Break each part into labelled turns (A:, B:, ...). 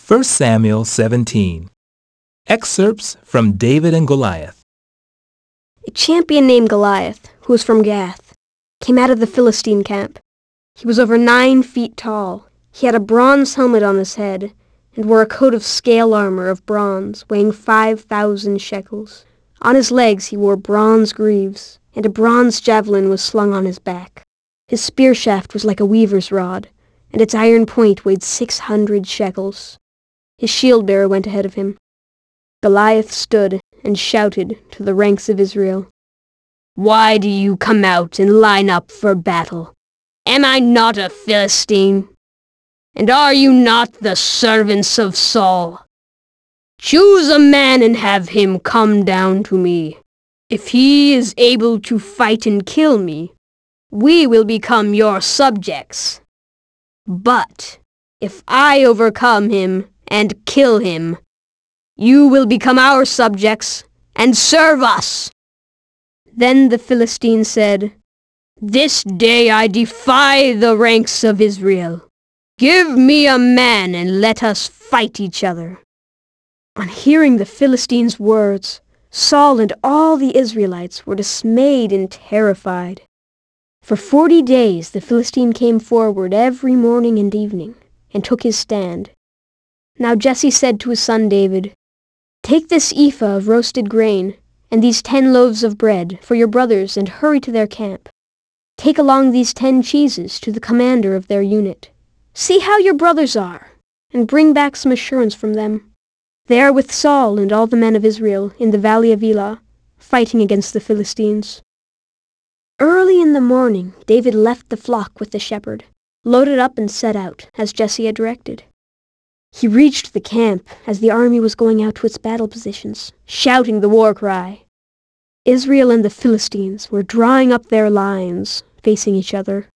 A: 1 Samuel 17. Excerpts from David and Goliath.
B: A champion named Goliath, who was from Gath, came out of the Philistine camp. He was over 9 feet tall. He had a bronze helmet on his head and wore a coat of scale armor of bronze weighing 5,000 shekels. On his legs he wore bronze greaves, and a bronze javelin was slung on his back. His spear shaft was like a weaver's rod, and its iron point weighed 600 shekels. His shield-bearer went ahead of him. Goliath stood and shouted to the ranks of Israel, "Why do you come out and line up for battle? Am I not a Philistine? And are you not the servants of Saul? Choose a man and have him come down to me. If he is able to fight and kill me, we will become your subjects. But if I overcome him and kill him, you will become our subjects and serve us." Then the Philistine said, "This day I defy the ranks of Israel. Give me a man and let us fight each other." On hearing the Philistine's words, Saul and all the Israelites were dismayed and terrified. For 40 days the Philistine came forward every morning and evening, and took his stand. Now Jesse said to his son David, "Take this ephah of roasted grain, and these 10 loaves of bread for your brothers, and hurry to their camp. Take along these 10 cheeses to the commander of their unit. See how your brothers are, and bring back some assurance from them. They are with Saul and all the men of Israel in the valley of Elah, fighting against the Philistines." Early in the morning David left the flock with the shepherd, loaded up and set out, as Jesse had directed. He reached the camp as the army was going out to its battle positions, shouting the war cry. Israel and the Philistines were drawing up their lines, facing each other.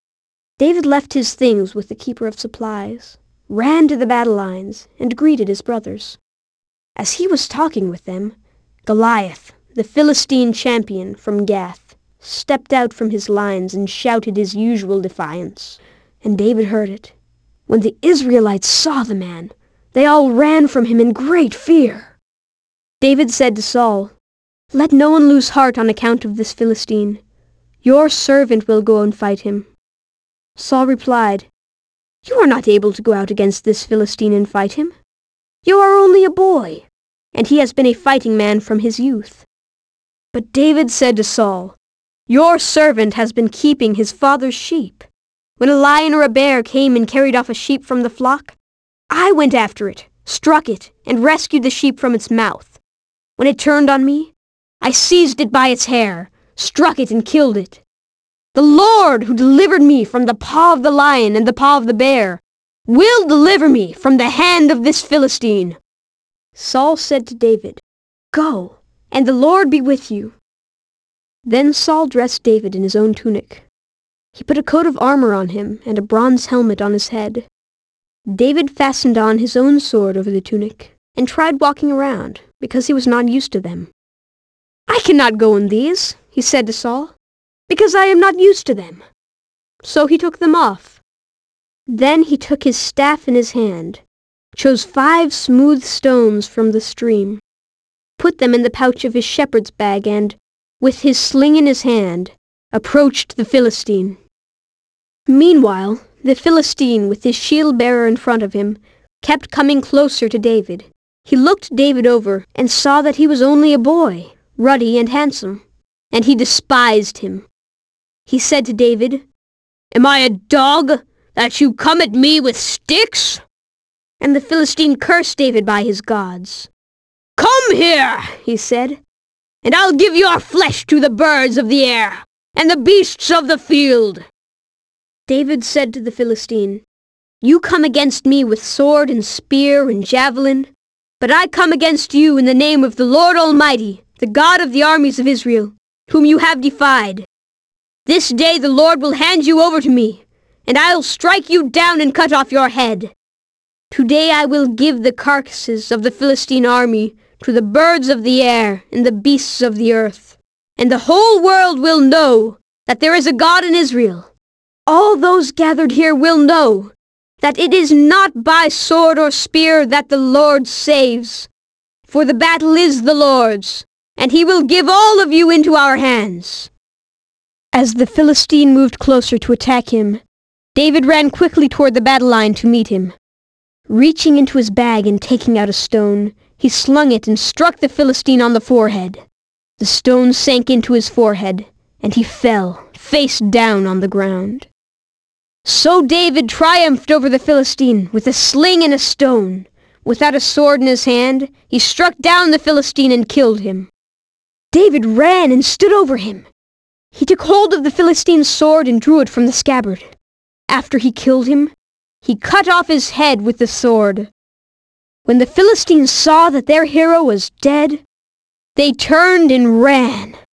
B: David left his things with the keeper of supplies, ran to the battle lines, and greeted his brothers. As he was talking with them, Goliath, the Philistine champion from Gath, stepped out from his lines and shouted his usual defiance, and David heard it. When the Israelites saw the man, they all ran from him in great fear. David said to Saul, "Let no one lose heart on account of this Philistine. Your servant will go and fight him." Saul replied, "You are not able to go out against this Philistine and fight him. You are only a boy, and he has been a fighting man from his youth." But David said to Saul, "Your servant has been keeping his father's sheep. When a lion or a bear came and carried off a sheep from the flock, I went after it, struck it, and rescued the sheep from its mouth. When it turned on me, I seized it by its hair, struck it, and killed it. The Lord, who delivered me from the paw of the lion and the paw of the bear, will deliver me from the hand of this Philistine." Saul said to David, "Go, and the Lord be with you." Then Saul dressed David in his own tunic. He put a coat of armor on him and a bronze helmet on his head. David fastened on his own sword over the tunic and tried walking around, because he was not used to them. "I cannot go in these," he said to Saul, "because I am not used to them." So he took them off. Then he took his staff in his hand, chose 5 smooth stones from the stream, put them in the pouch of his shepherd's bag, and, with his sling in his hand, approached the Philistine. Meanwhile, the Philistine, with his shield-bearer in front of him, kept coming closer to David. He looked David over and saw that he was only a boy, ruddy and handsome, and he despised him. He said to David, "Am I a dog, that you come at me with sticks?" And the Philistine cursed David by his gods. "Come here," he said, "and I'll give your flesh to the birds of the air and the beasts of the field." David said to the Philistine, "You come against me with sword and spear and javelin, but I come against you in the name of the Lord Almighty, the God of the armies of Israel, whom you have defied. This day the Lord will hand you over to me, and I will strike you down and cut off your head. Today I will give the carcasses of the Philistine army to the birds of the air and the beasts of the earth, and the whole world will know that there is a God in Israel. All those gathered here will know that it is not by sword or spear that the Lord saves. For the battle is the Lord's, and he will give all of you into our hands." As the Philistine moved closer to attack him, David ran quickly toward the battle line to meet him. Reaching into his bag and taking out a stone, he slung it and struck the Philistine on the forehead. The stone sank into his forehead, and he fell, face down on the ground. So David triumphed over the Philistine with a sling and a stone. Without a sword in his hand, he struck down the Philistine and killed him. David ran and stood over him. He took hold of the Philistine's sword and drew it from the scabbard. After he killed him, he cut off his head with the sword. When the Philistines saw that their hero was dead, they turned and ran.